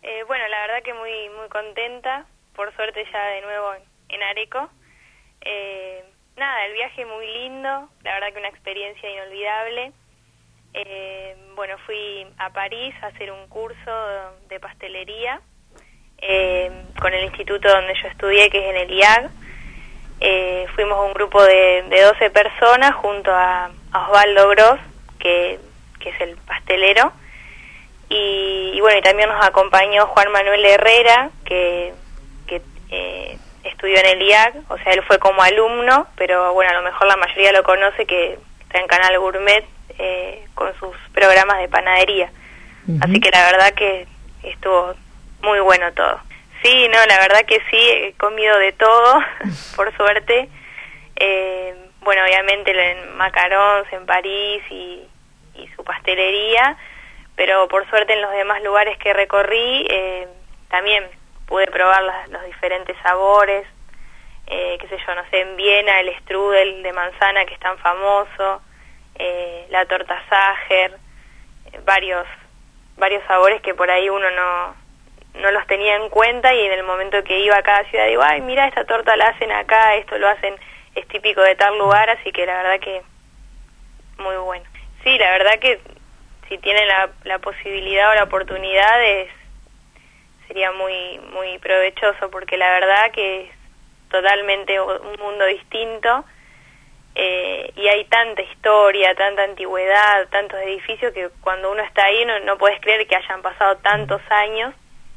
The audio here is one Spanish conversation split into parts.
Bueno, la verdad que muy contenta, por suerte ya de nuevo en Areco. Nada, el viaje muy lindo, la verdad que una experiencia inolvidable. Bueno, fui a París a hacer un curso de pastelería con el instituto donde yo estudié, que es en el IAG. Fuimos un grupo de 12 personas junto a Osvaldo Gross, que es el pastelero. Y bueno, y también nos acompañó Juan Manuel Herrera, que estudió en el IAG, o sea, él fue como alumno, pero bueno, a lo mejor la mayoría lo conoce, que está en Canal Gourmet con sus programas de panadería. Así que la verdad que estuvo muy bueno todo. Sí, no, la verdad que sí, he comido de todo, por suerte. Bueno, obviamente en macarons en París y su pastelería, pero por suerte en los demás lugares que recorrí también pude probar los diferentes sabores, qué sé yo, no sé, en Viena el strudel de manzana, que es tan famoso, la torta Sacher, varios sabores que por ahí uno no los tenía en cuenta, y en el momento que iba a cada ciudad digo, ay, mira, esta torta la hacen acá, esto lo hacen, es típico de tal lugar, así que la verdad que muy bueno. Sí, la verdad que si tienen la posibilidad o la oportunidad sería muy provechoso, porque la verdad que es totalmente un mundo distinto, y hay tanta historia, tanta antigüedad, tantos edificios, que cuando uno está ahí no puedes creer que hayan pasado tantos años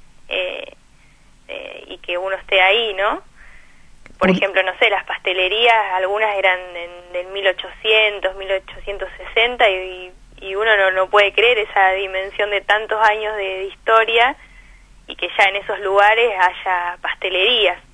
y que uno esté ahí, ¿no? Por ejemplo, no sé, las pastelerías, algunas eran del 1800, 1860, y uno no puede creer esa dimensión de tantos años de historia, y que ya en esos lugares haya pastelerías.